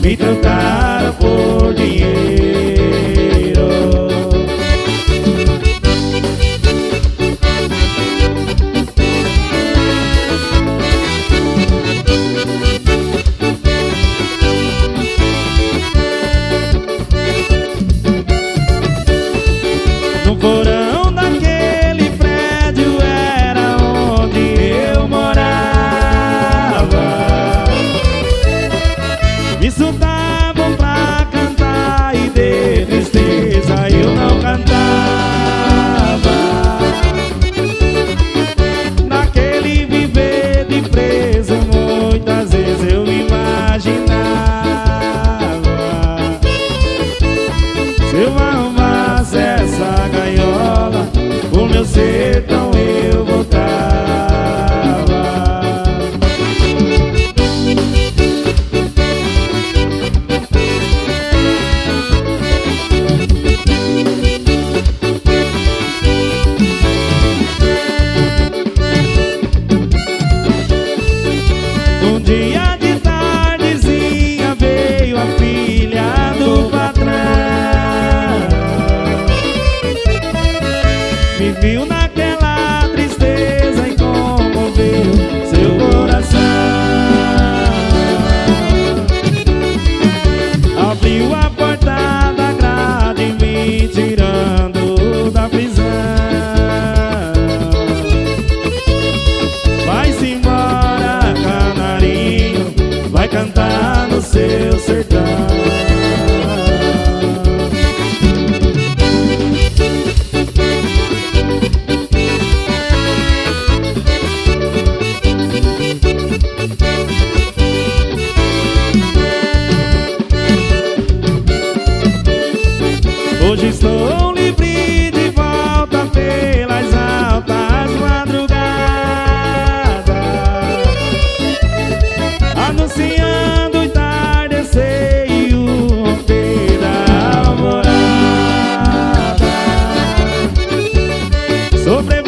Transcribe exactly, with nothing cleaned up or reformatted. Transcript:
me trocaram por dinheiro. No porão daquele prédio era onde eu morava. Me soltavam pra cantar e de tristeza eu não cantava. Naquele viver de preso muitas vezes eu imaginava, se eu arrumasse essa gaiola, o meu sertão eu voltava. Um dia de tardezinha veio a filha do patrão, me viu naquela tristeza e comoveu seu coração. Abriu a porta da grade me tirando da prisão. Vai-se embora, canarinho, vai cantar no seu sertão. Hoje estou livre de volta pelas altas madrugadas, anunciando o entardecer e o romper da alvorada. Sobre